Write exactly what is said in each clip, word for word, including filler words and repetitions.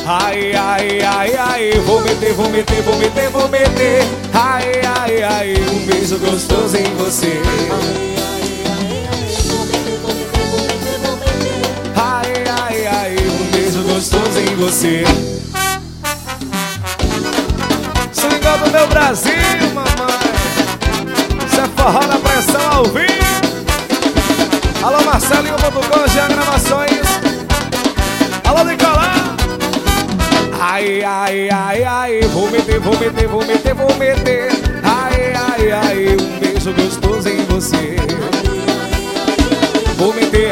Ai, ai, ai, ai, vou meter, vou meter, vou meter, vou meter. Ai, ai, ai, um beijo gostoso em você. Ai, ai, ai, um beijo gostoso em você. Swingando meu Brasil, mamãe. Isso é forró na pressão ao vivo. Alô, Marcelinho Botucão, Jean Gravações. Alô, Nicolás. Ai, ai, ai, ai, vou meter, vou meter, vou meter, vou meter. Ai, ai, ai, um beijo gostoso em você. Vou meter.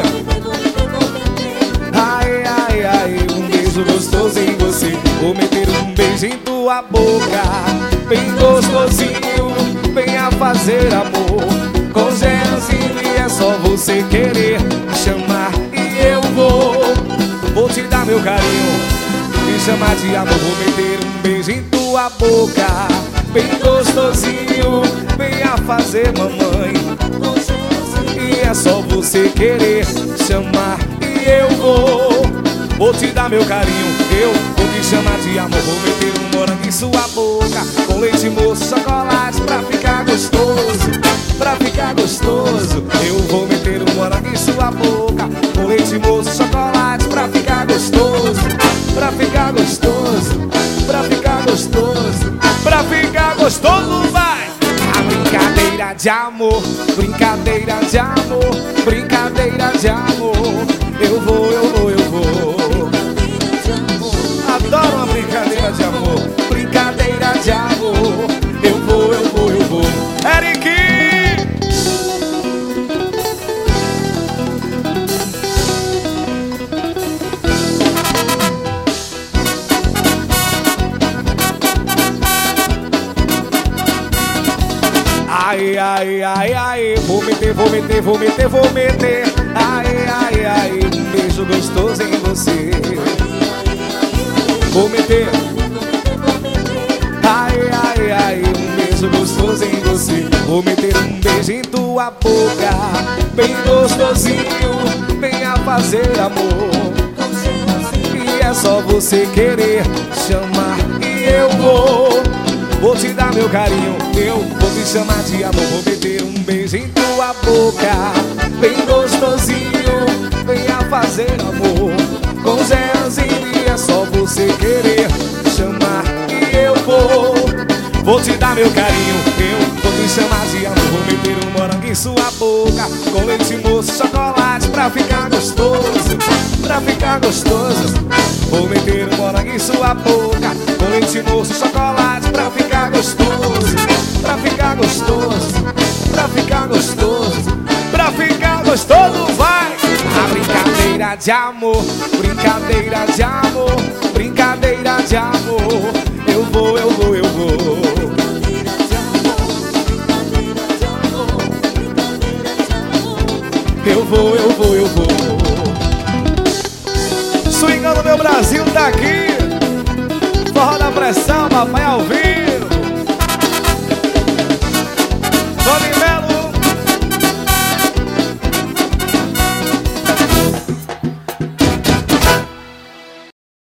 Ai, ai, ai, um beijo gostoso em você. Vou meter um beijo em tua boca, bem gostosinho, venha fazer amor. Com gelzinho e é só você querer me chamar e eu vou. Vou te dar meu carinho, me chamar de amor. Vou meter um beijo em tua boca, bem gostosinho, venha fazer mamãe. E é só você querer chamar e eu vou. Vou te dar meu carinho, eu vou te chamar de amor. Vou meter um morango em sua boca, com leite moço, chocolate, pra ficar gostoso, pra ficar gostoso. Eu vou meter um morango em sua boca, com leite moço, chocolate, pra ficar gostoso, pra ficar gostoso, pra ficar gostoso, pra ficar gostoso, vai! A brincadeira de amor, brincadeira de amor, brincadeira de amor. Eu vou, eu vou, eu vou. Adoro uma brincadeira de amor, brincadeira de amor. Eu vou, eu vou, eu vou. Eric! Ai, ai, ai, ai, vou meter, vou meter, vou meter, vou meter. Ai, ai, ai, um beijo gostoso em você. Vou meter. Ai, ai, ai, um beijo gostoso em você. Vou meter um beijo em tua boca, bem gostosinho, venha fazer amor. E é só você querer chamar e eu vou. Vou te dar meu carinho, eu vou te chamar de amor. Vou meter um beijo em tua boca, bem gostosinho, venha fazer amor. Com gelzinho e é só você querer chamar e eu vou. Vou te dar meu carinho, eu vou te chamar de amor. Vou meter um morango em sua boca, com leite moço, chocolate, pra ficar gostoso, pra ficar gostoso. Vou meter um morango em sua boca, com leite moço, chocolate, pra ficar gostoso, pra ficar gostoso, pra ficar gostoso, pra ficar gostoso, vai! A brincadeira de amor, brincadeira de amor, brincadeira de amor. Eu vou, eu vou, eu vou. Eu vou, eu vou, eu vou. Swingando meu Brasil tá aqui. Forró da pressão, papai ao vivo.